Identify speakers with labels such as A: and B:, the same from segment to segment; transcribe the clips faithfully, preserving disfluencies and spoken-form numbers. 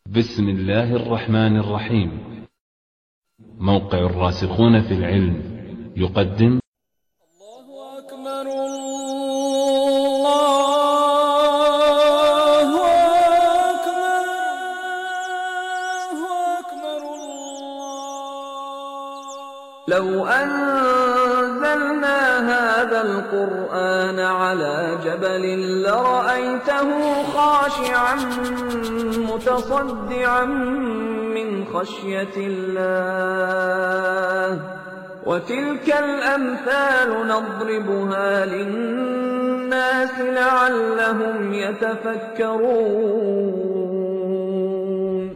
A: بسم الله الرحمن الرحيم. موقع الراسخون في العلم يقدم
B: الله أكبر الله أكبر الله أكبر الله. لو أنزلنا هذا القرآن على جبل لرأيته خاشعا متصدعا من خشية الله. وتلك الأمثال نضربها للناس لعلهم يتفكرون.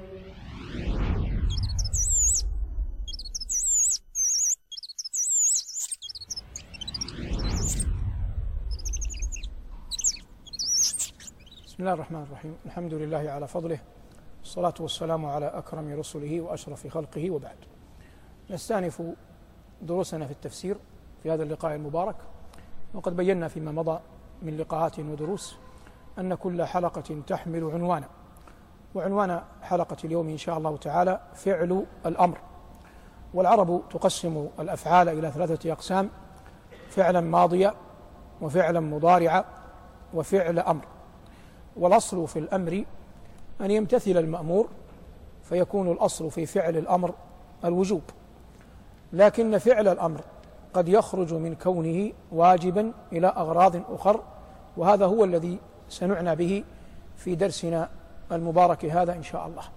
C: بسم الله الرحمن الرحيم. الحمد لله على فضله، والصلاة والسلام على أكرم رسله وأشرف خلقه، وبعد. نستأنف دروسنا في التفسير في هذا اللقاء المبارك، وقد بينا فيما مضى من لقاءات ودروس أن كل حلقة تحمل عنوانا، وعنوان حلقة اليوم إن شاء الله تعالى فعل الأمر. والعرب تقسم الأفعال إلى ثلاثة أقسام: فعلا ماضيا، وفعلا مضارعا، وفعل أمر. والأصل في الأمر أن يمتثل المأمور، فيكون الأصل في فعل الأمر الوجوب، لكن فعل الأمر قد يخرج من كونه واجبا إلى أغراض أخر، وهذا هو الذي سنعنى به في درسنا المبارك هذا إن شاء الله.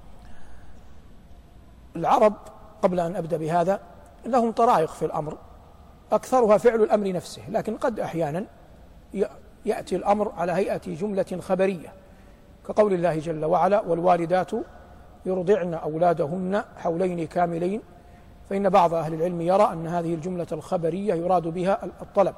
C: العرب قبل أن أبدأ بهذا لهم طرائق في الأمر، أكثرها فعل الأمر نفسه، لكن قد أحيانا يأتي الأمر على هيئة جملة خبرية، كقول الله جل وعلا: والوالدات يرضعن أولادهن حولين كاملين. فإن بعض أهل العلم يرى أن هذه الجملة الخبرية يراد بها الطلب.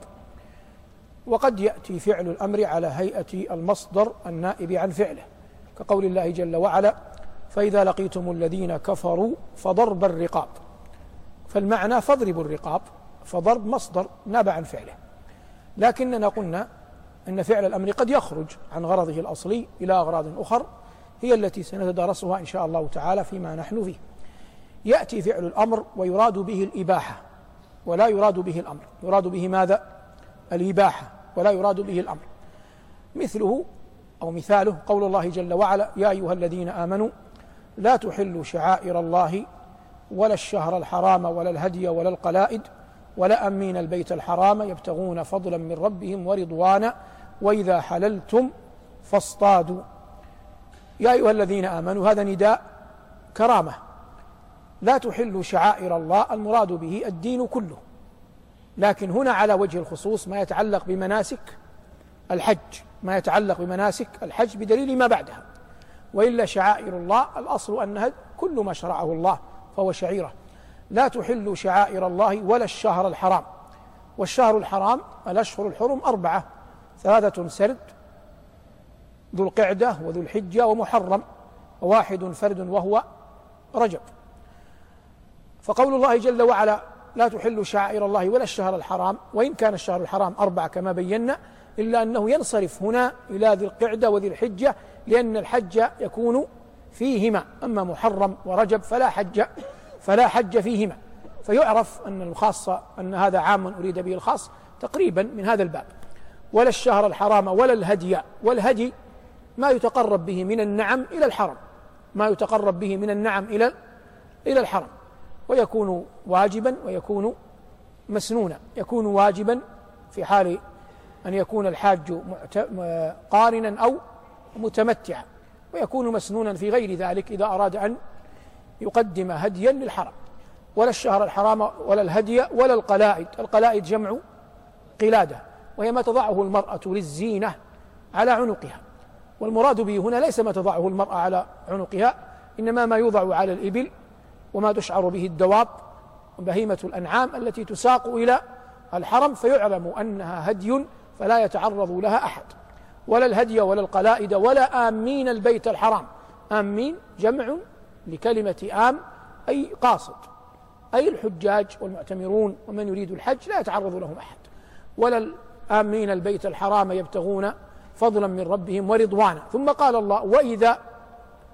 C: وقد يأتي فعل الأمر على هيئة المصدر النائب عن فعله، كقول الله جل وعلا: فإذا لقيتم الذين كفروا فضرب الرقاب. فالمعنى فاضربوا الرقاب، فضرب مصدر ناب عن فعله. لكننا قلنا أن فعل الأمر قد يخرج عن غرضه الأصلي إلى أغراض أخر، هي التي سنتدارسها إن شاء الله تعالى فيما نحن فيه. يأتي فعل الأمر ويراد به الإباحة ولا يراد به الأمر. يراد به ماذا؟ الإباحة، ولا يراد به الأمر. مثله أو مثاله قول الله جل وعلا: يا أيها الذين آمنوا لا تحلوا شعائر الله ولا الشهر الحرام ولا الهدي ولا القلائد ولا أمين البيت الحرام يبتغون فضلا من ربهم ورضوانا وإذا حللتم فاصطادوا. يا أيها الذين آمنوا هذا نداء كرامة. لا تحلوا شعائر الله، المراد به الدين كله، لكن هنا على وجه الخصوص ما يتعلق بمناسك الحج، ما يتعلق بمناسك الحج بدليل ما بعدها. وإلا شعائر الله الأصل أنها كل ما شرعه الله فهو شعيرة. لا تحلوا شعائر الله ولا الشهر الحرام. والشهر الحرام الأشهر الحرم أربعة: ثلاثة سرد، ذو القعدة وذو الحجة ومحرم، وواحد فرد وهو رجب. فقول الله جل وعلا: لا تحلوا شعائر الله ولا الشهر الحرام، وإن كان الشهر الحرام أربعة كما بينا، إلا أنه ينصرف هنا إلى ذي القعدة وذي الحجة، لأن الحج يكون فيهما، أما محرم ورجب فلا حج فلا حج فيهما. فيعرف أن الخاص أن هذا عام أريد به الخاص تقريبا من هذا الباب. ولا الشهر الحرام ولا الهدي. والهدي ما يتقرب به من النعم إلى الحرم، ما يتقرب به من النعم إلى إلى الحرم، ويكون واجبا ويكون مسنونا. يكون واجبا في حال أن يكون الحاج قارنا أو متمتعا، ويكون مسنونا في غير ذلك إذا أراد أن يقدم هديا للحرم. ولا الشهر الحرام ولا الهدي ولا القلائد. القلائد جمع قلادة، وهي ما تضعه المرأة للزينة على عنقها. والمراد به هنا ليس ما تضعه المرأة على عنقها، إنما ما يوضع على الإبل وما تشعر به الدواب وبهيمة الأنعام التي تساق إلى الحرم، فيعلم أنها هدي فلا يتعرض لها أحد. ولا الهدي ولا القلائد ولا آمين البيت الحرام. آمين جمع لكلمة آم، أي قاصد، أي الحجاج والمعتمرون ومن يريد الحج لا يتعرض لهم أحد. ولا آمين البيت الحرام يبتغون فضلا من ربهم ورضوانا. ثم قال الله: وإذا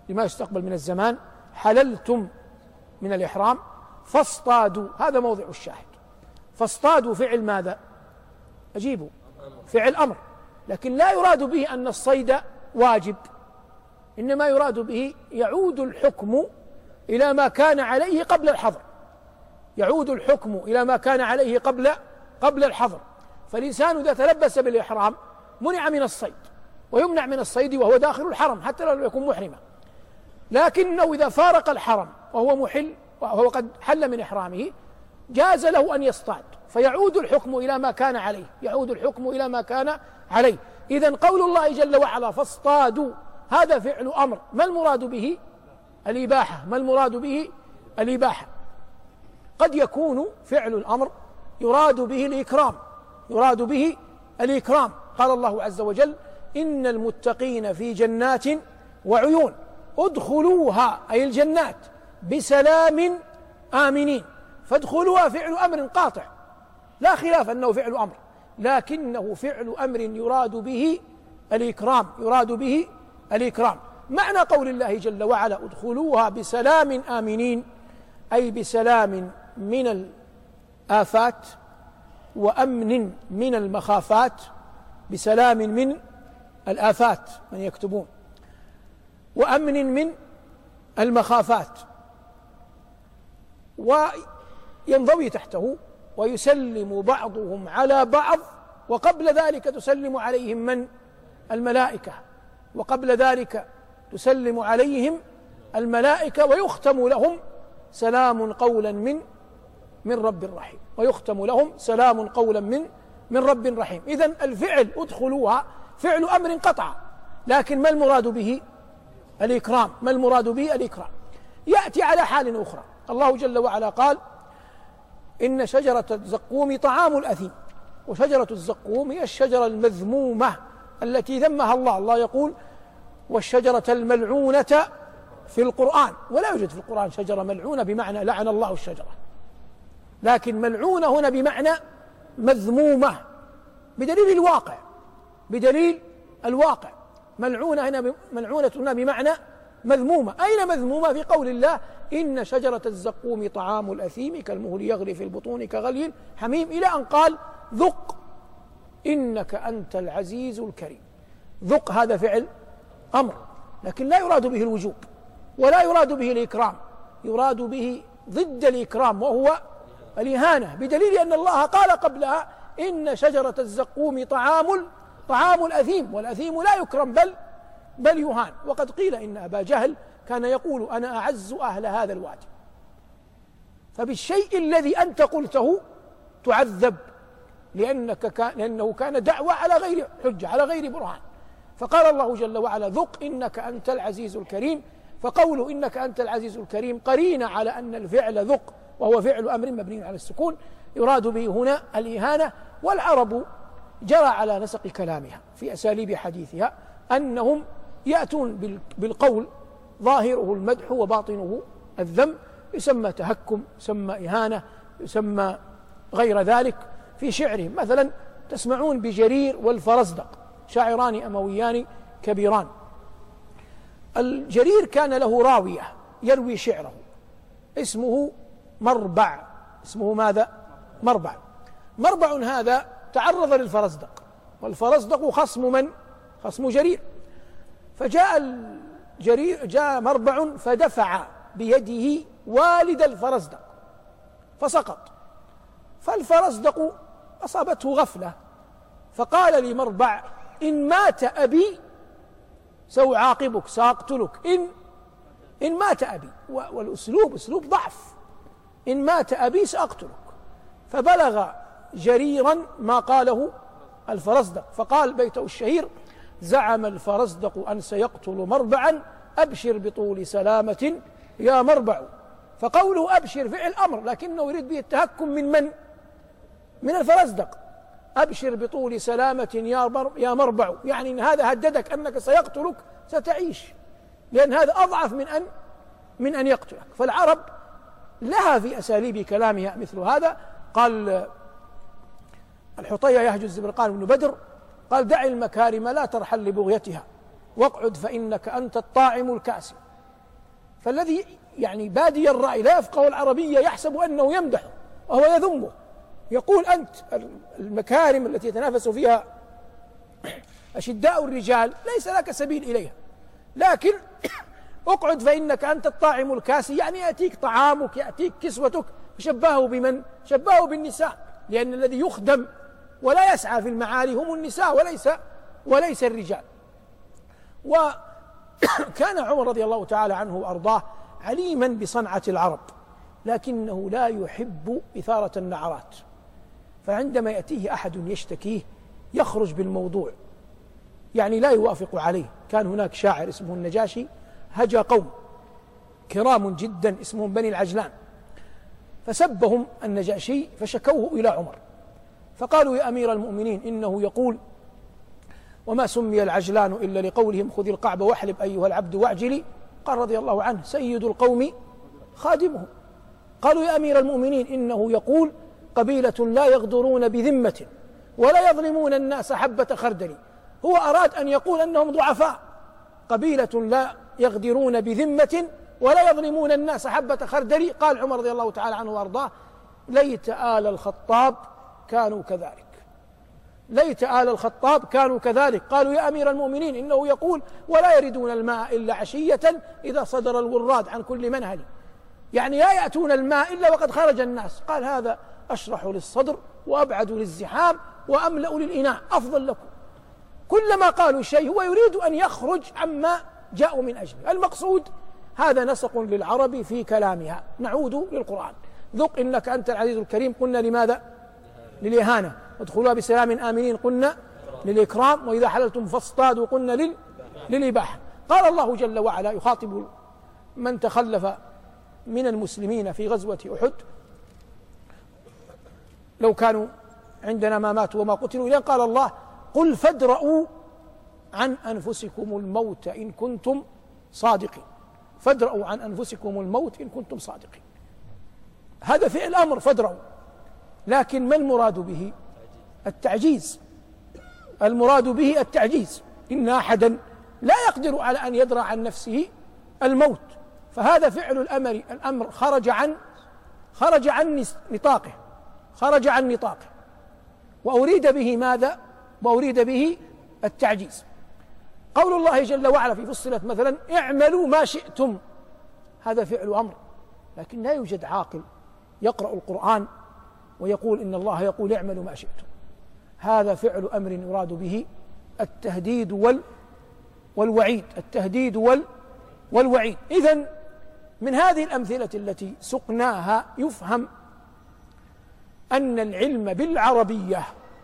C: لما يستقبل من الزمان حللتم من الإحرام فاصطادوا، هذا موضع الشاهد. فاصطادوا فعل ماذا؟ أجيبوا، فعل أمر، لكن لا يراد به أن الصيد واجب، إنما يراد به يعود الحكم إلى ما كان عليه قبل الحظر، يعود الحكم إلى ما كان عليه قبل قبل الحظر. فالإنسان إذا تلبس بالإحرام منع من الصيد، ويمنع من الصيد وهو داخل الحرم حتى لو يكون محرما، لكنه إذا فارق الحرم وهو محل وهو قد حل من إحرامه جاز له أن يصطاد، فيعود الحكم إلى ما كان عليه، يعود الحكم إلى ما كان عليه. إذن قول الله جل وعلا فاصطادوا هذا فعل أمر، ما المراد به؟ الإباحة. ما المراد به؟ الإباحة. قد يكون فعل الأمر يراد به الإكرام، يراد به الإكرام. قال الله عز وجل إن المتقين في جنات وعيون ادخلوها أي الجنات بسلام آمنين، فادخلوها فعل أمر قاطع لا خلاف أنه فعل أمر، لكنه فعل أمر يراد به الإكرام، يراد به الإكرام. معنى قول الله جل وعلا ادخلوها بسلام آمنين أي بسلام من الآفات وأمن من المخافات، بسلام من الآفات من يكتبون وأمن من المخافات، وينضوي تحته ويسلم بعضهم على بعض، وقبل ذلك تسلم عليهم من؟ الملائكة، وقبل ذلك تسلم عليهم الملائكة، ويختم لهم سلام قولا من من رب رحيم، ويختم لهم سلام قولا من من رب رحيم. إذن الفعل ادخلوها فعل أمر قطع، لكن ما المراد به؟ الإكرام. ما المراد به؟ الإكرام. يأتي على حال أخرى، الله جل وعلا قال إن شجرة الزقوم طعام الأثيم، وشجرة الزقوم هي الشجرة المذمومة التي ذمها الله. الله يقول والشجرة الملعونة في القرآن، ولا يوجد في القرآن شجرة ملعونة بمعنى لعن الله الشجرة، لكن ملعونة هنا بمعنى مذمومة بدليل الواقع، بدليل الواقع. ملعونة هنا ملعونة هنا بمعنى مذمومة. أين مذمومة؟ في قول الله إن شجرة الزقوم طعام الأثيم كالمهل يغلي في البطون كغلي حميم، إلى أن قال ذق إنك أنت العزيز الكريم. ذق هذا فعل أمر، لكن لا يراد به الوجوب ولا يراد به الإكرام، يراد به ضد الإكرام وهو الإهانة، بدليل أن الله قال قبلها إن شجرة الزقوم طعام طعام الأثيم، والأثيم لا يكرم بل بل يهان. وقد قيل إن أبا جهل كان يقول أنا أعز أهل هذا الوادي، فبالشيء الذي أنت قلته تعذب، لأنك كان لأنه كان دعوة على غير حجة على غير برهان. فقال الله جل وعلا ذق إنك أنت العزيز الكريم، فقوله إنك أنت العزيز الكريم قرينة على أن الفعل ذق وهو فعل أمر مبني على السكون يراد به هنا الإهانة. والعرب جرى على نسق كلامها في أساليب حديثها أنهم يأتون بالقول ظاهره المدح وباطنه الذم، يسمى تهكم، يسمى إهانة، يسمى غير ذلك في شعرهم. مثلا تسمعون بجرير والفرزدق، شاعران أمويان كبيران. الجرير كان له راوية يروي شعره اسمه مربع، اسمه ماذا؟ مربع. مربع هذا تعرض للفرزدق، والفرزدق خصم من؟ خصم جرير. فجاء الجرير جاء مربع فدفع بيده والد الفرزدق فسقط، فالفرزدق أصابته غفلة، فقال لمربع إن مات أبي سأعاقبك سأقتلك، إن إن مات أبي، والأسلوب أسلوب ضعف، إن مات أبي سأقتلك. فبلغ جريرا ما قاله الفرزدق، فقال بيته الشهير زعم الفرزدق أن سيقتل مربعا أبشر بطول سلامة يا مربع. فقوله أبشر فعل أمر، لكنه يريد به التهكم من من؟ من الفرزدق. أبشر بطول سلامة يا مربع، يعني إن هذا هددك أنك سيقتلك ستعيش، لأن هذا أضعف من أن من أن يقتلك. فالعرب لها في أساليب كلامها مثل هذا. قال الحطية يهجز برقان بن بدر قال دع المكارم لا ترحل لبغيتها واقعد فإنك أنت الطاعم الكاسي. فالذي يعني بادي الرأي لا يفقه العربية يحسب أنه يمدحه وهو يذمه، يقول أنت المكارم التي يتنافس فيها أشداء الرجال ليس لك سبيل إليها، لكن اقعد فإنك أنت الطاعم الكاسي، يعني يأتيك طعامك يأتيك كسوتك، شبهه بمن؟ شبهه بالنساء، لأن الذي يخدم ولا يسعى في المعالي هم النساء وليس وليس الرجال. وكان عمر رضي الله تعالى عنه وأرضاه عليما بصنعة العرب، لكنه لا يحب إثارة النعرات، فعندما يأتيه أحد يشتكيه يخرج بالموضوع، يعني لا يوافق عليه. كان هناك شاعر اسمه النجاشي هجا قوم كرام جدا اسمهم بني العجلان، فسبهم النجاشي فشكوه إلى عمر، فقالوا يا أمير المؤمنين إنه يقول وما سمي العجلان إلا لقولهم خذ القعب واحلب أيها العبد واعجلي. قال رضي الله عنه سيد القوم خادمهم. قالوا يا أمير المؤمنين إنه يقول قبيلة لا يغدرون بذمة ولا يظلمون الناس حبة خردل. هو أراد أن يقول أنهم ضعفاء، قبيلة لا يغدرون بذمة ولا يظلمون الناس حبة خردل. قال عمر رضي الله تعالى عنه وأرضاه ليت آل الخطاب كانوا كذلك، ليت آل الخطاب كانوا كذلك. قالوا يا أمير المؤمنين إنه يقول ولا يردون الماء إلا عشية إذا صدر الوراد عن كل منهل، يعني لا يأتون الماء إلا وقد خرج الناس. قال هذا أشرح للصدر وأبعد للزحام وأملأ للإناء، أفضل لكم. كلما قالوا شيء هو يريد أن يخرج عما جاءوا من أجله. المقصود هذا نسق للعرب في كلامها. نعود للقرآن. ذق إنك أنت العزيز الكريم، قلنا لماذا؟ للإهانة. ادخلوها بسلام آمنين، قلنا للإكرام. وإذا حللتم فاصطادوا، قلنا لل... للإباحة. قال الله جل وعلا يخاطب من تخلف من المسلمين في غزوة أحد لو كانوا عندنا ما ماتوا وما قتلوا، إذن قال الله قل فادرؤوا عن أنفسكم الموت إن كنتم صادقين، فادرؤوا عن أنفسكم الموت إن كنتم صادقين. هذا فعل أمر فادرؤوا، لكن ما المراد به؟ التعجيز. المراد به التعجيز، إن أحدا لا يقدر على أن يدرأ عن نفسه الموت، فهذا فعل الأمر الأمر خرج عن خرج عن نطاقه خرج عن نطاقه وأريد به ماذا؟ وأريد به التعجيز. قول الله جل وعلا في فصلت مثلا اعملوا ما شئتم، هذا فعل أمر، لكن لا يوجد عاقل يقرأ القرآن ويقول إن الله يقول اعملوا ما شئتم. هذا فعل أمر يراد به التهديد وال والوعيد التهديد وال والوعيد. إذن من هذه الأمثلة التي سقناها يفهم أن العلم بالعربية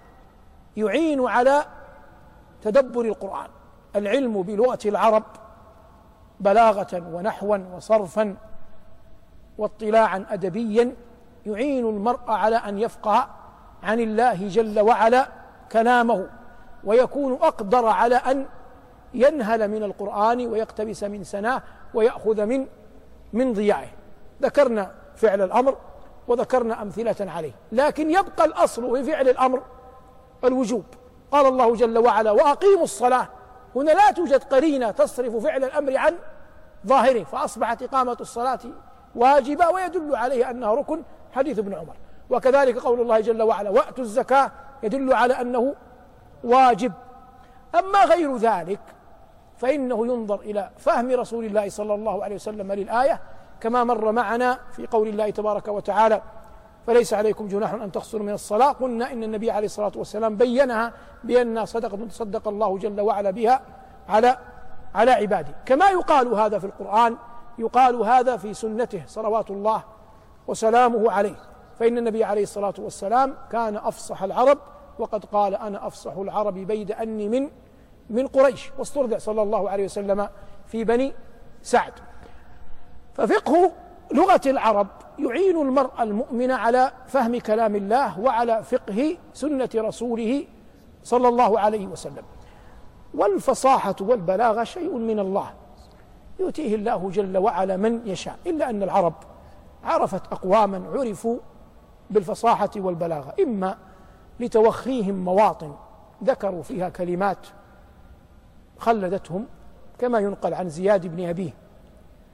C: يعين على تدبر القرآن. العلم بلغة العرب بلاغة ونحوا وصرفا واطلاعا أدبيا يعين المرء على أن يفقه عن الله جل وعلا كلامه، ويكون أقدر على أن ينهل من القرآن ويقتبس من سناه ويأخذ من من ضياعه. ذكرنا فعل الأمر وذكرنا أمثلة عليه، لكن يبقى الأصل في فعل الأمر الوجوب. قال الله جل وعلا وأقيموا الصلاة، هنا لا توجد قرينة تصرف فعل الأمر عن ظاهره، فأصبحت إقامة الصلاة واجبة ويدل عليه أنها ركن، حديث ابن عمر. وكذلك قول الله جل وعلا وأتوا الزكاة يدل على أنه واجب. أما غير ذلك فإنه ينظر إلى فهم رسول الله صلى الله عليه وسلم للآية، كما مر معنا في قول الله تبارك وتعالى فليس عليكم جناح أن تقصروا من الصلاة. قلنا إن النبي عليه الصلاة والسلام بينها بأنها صدقة تصدق الله جل وعلا بها على على عباده. كما يقال هذا في القرآن يقال هذا في سنته صلوات الله وسلامه عليه، فإن النبي عليه الصلاة والسلام كان أفصح العرب، وقد قال أنا أفصح العرب بيد أني من من قريش، واسترضع صلى الله عليه وسلم في بني سعد. ففقه لغة العرب يعين المرء المؤمن على فهم كلام الله وعلى فقه سنة رسوله صلى الله عليه وسلم. والفصاحة والبلاغة شيء من الله يؤتيه الله جل وعلا من يشاء، إلا أن العرب عرفت أقواما عرفوا بالفصاحة والبلاغة، إما لتوخيهم مواطن ذكروا فيها كلمات خلدتهم، كما ينقل عن زياد بن أبيه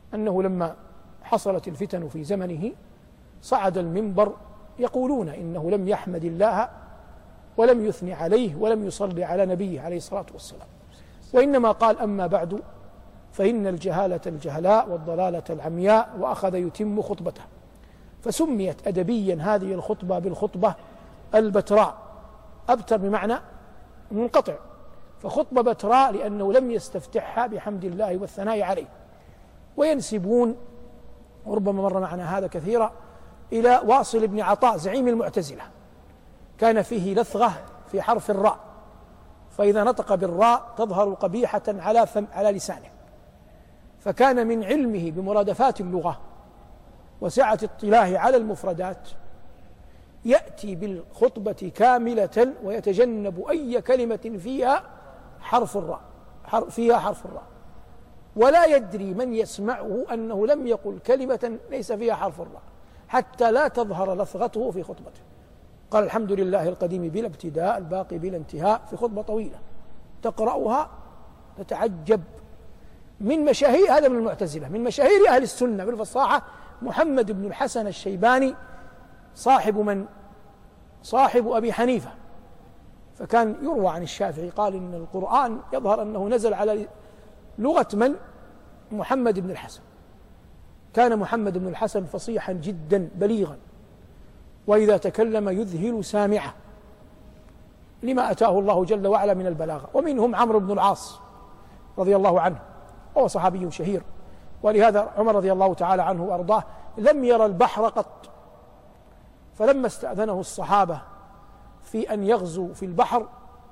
C: أنه لما حصلت الفتن في زمنه صعد المنبر يقولون إنه لم يحمد الله ولم يثني عليه ولم يصلي على نبيه عليه الصلاة والسلام، وإنما قال: أما بعد فإن الجهالة الجهلاء والضلالة العمياء، وأخذ يتم خطبته. فسميت أدبيا هذه الخطبة بالخطبة البتراء، أبتر بمعنى منقطع، فخطبة بتراء لأنه لم يستفتحها بحمد الله والثناء عليه. وينسبون، وربما مر معنا هذا كثيرا، إلى واصل بن عطاء زعيم المعتزلة، كان فيه لثغة في حرف الراء، فإذا نطق بالراء تظهر قبيحة على فم على لسانه، فكان من علمه بمرادفات اللغة وسعة اطلاعه على المفردات يأتي بالخطبة كاملة ويتجنب أي كلمة فيها حرف الراء فيها حرف الراء، ولا يدري من يسمعه أنه لم يقل كلمة ليس فيها حرف الراء، حتى لا تظهر لثغته في خطبته. قال: الحمد لله القديم بلا ابتداء الباقي بلا انتهاء، في خطبة طويلة تقرأها تتعجب. من مشاهير هذا من المعتزلة، من مشاهير أهل السنة بالفصاحة محمد بن الحسن الشيباني، صاحب من صاحب أبي حنيفة، فكان يروى عن الشافعي قال إن القرآن يظهر أنه نزل على لغة من؟ محمد بن الحسن. كان محمد بن الحسن فصيحا جدا بليغا، وإذا تكلم يذهل سامعه لما أتاه الله جل وعلا من البلاغة. ومنهم عمرو بن العاص رضي الله عنه، وهو صحابي شهير، ولهذا عمر رضي الله تعالى عنه وأرضاه لم يرى البحر قط، فلما استأذنه الصحابة في أن يغزو في البحر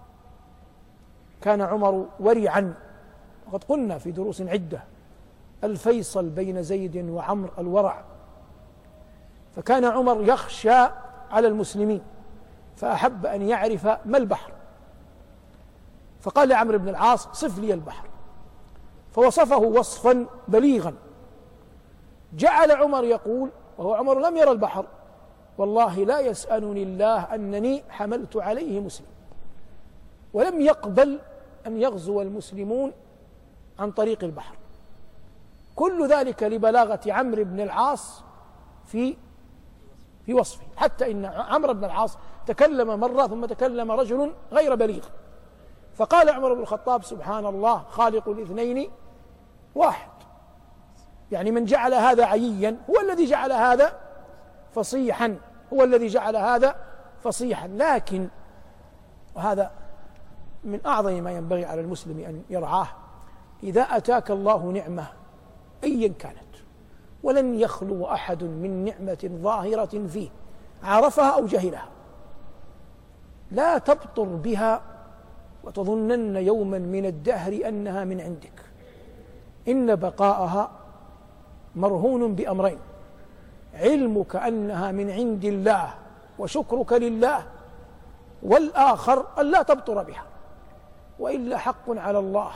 C: كان عمر ورعا، وقد قلنا في دروس عدة الفيصل بين زيد وعمر الورع، فكان عمر يخشى على المسلمين فأحب أن يعرف ما البحر، فقال لعمرو بن العاص: صف لي البحر، فوصفه وصفا بليغا. جعل عمر يقول، وهو عمر لم يرى البحر: والله لا يسألني الله أنني حملت عليه مسلم. ولم يقبل أن يغزو المسلمون عن طريق البحر. كل ذلك لبلاغة عمرو بن العاص في في وصفه، حتى إن عمرو بن العاص تكلم مرة ثم تكلم رجل غير بليغ، فقال عمر بن الخطاب: سبحان الله خالق الاثنين واحد. يعني من جعل هذا عييا هو الذي جعل هذا فصيحا، هو الذي جعل هذا فصيحا. لكن وهذا من أعظم ما ينبغي على المسلم أن يرعاه: إذا أتاك الله نعمة أيا كانت، ولن يخلو أحد من نعمة ظاهرة فيه عرفها أو جهلها، لا تبطر بها وتظنن يوما من الدهر أنها من عندك، إن بقاءها مرهون بأمرين: علمك أنها من عند الله وشكرك لله، والآخر أن لا تبطر بها، وإلا حق على الله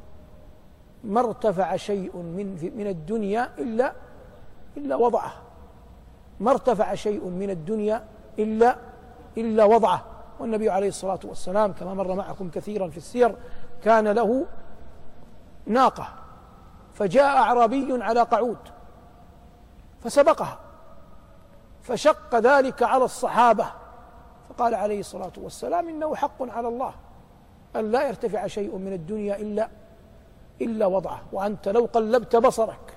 C: ما ارتفع شيء من من الدنيا إلا إلا وضعه، ما ارتفع شيء من الدنيا إلا إلا وضعه. والنبي عليه الصلاة والسلام كما مر معكم كثيرا في السير كان له ناقة، فجاء أعرابي على قعود فسبقها، فشق ذلك على الصحابة، فقال عليه الصلاة والسلام: إنه حق على الله أن لا يرتفع شيء من الدنيا إلا إلا وضعه، وأنت لو قلبت بصرك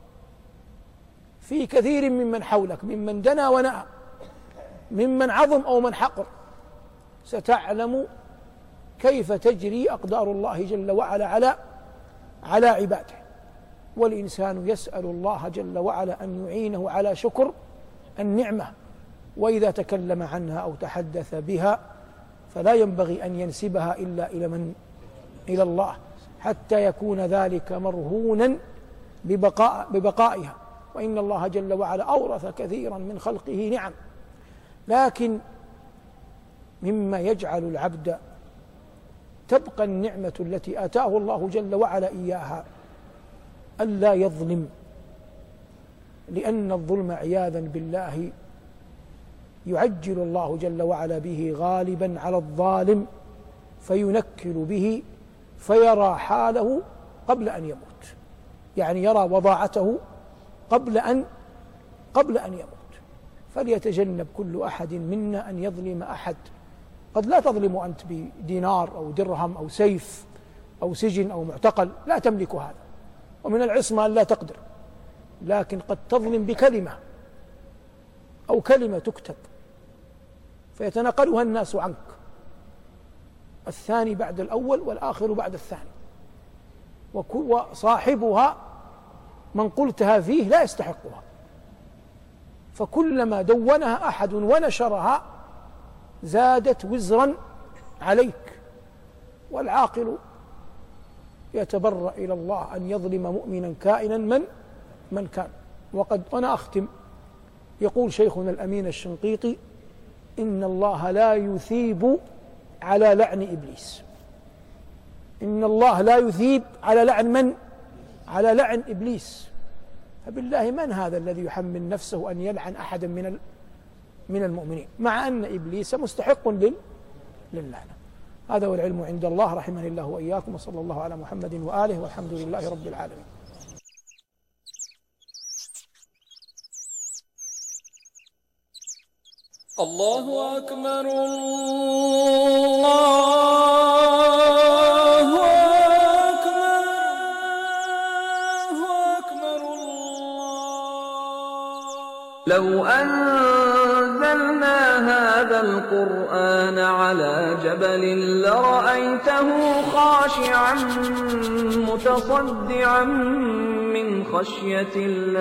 C: في كثير ممن حولك ممن دنا ونأى، ممن عظم أو من حقر، ستعلم كيف تجري أقدار الله جل وعلا على على عباده. والإنسان يسأل الله جل وعلا أن يعينه على شكر النعمة، وإذا تكلم عنها أو تحدث بها فلا ينبغي أن ينسبها إلا إلى من؟ إلى الله، حتى يكون ذلك مرهونا ببقاء ببقائها. وإن الله جل وعلا أورث كثيرا من خلقه نعم، لكن مما يجعل العبد تبقى النعمة التي آتاه الله جل وعلا إياها ألا يظلم، لأن الظلم عياذا بالله يعجل الله جل وعلا به غالبا على الظالم، فينكل به فيرى حاله قبل أن يموت. يعني يرى وضاعته قبل أن قبل أن يموت. فليتجنب كل أحد منا أن يظلم أحد. قد لا تظلم أنت بدينار أو درهم أو سيف أو سجن أو معتقل، لا تملك هذا، ومن العصمة أن لا تقدر، لكن قد تظلم بكلمة أو كلمة تكتب فيتناقلها الناس عنك، الثاني بعد الأول والآخر بعد الثاني، وصاحبها من قلتها فيه لا يستحقها، فكلما دونها أحد ونشرها زادت وزرا عليك. والعاقل يتبرأ إلى الله أن يظلم مؤمنا كائنا من من كان. وقد أنا أختم، يقول شيخنا الأمين الشنقيطي: إن الله لا يثيب على لعن إبليس. إن الله لا يثيب على لعن من؟ على لعن إبليس. فبالله من هذا الذي يحمل نفسه أن يلعن أحدا من من المؤمنين، مع أن إبليس مستحق للعنة. هذا والعلم عند الله، رحمني الله وإياكم، وصلى الله على محمد وآله، والحمد لله رب العالمين.
B: الله أكبر، الله أكبر، الله أكبر، الله. لو أنزلنا هذا القرآن على جبل لرأيته خاشعا متصدعا من خشية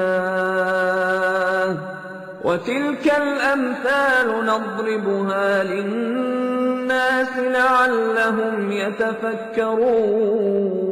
B: الله. وتلك الأمثال نضربها للناس لعلهم يتفكرون.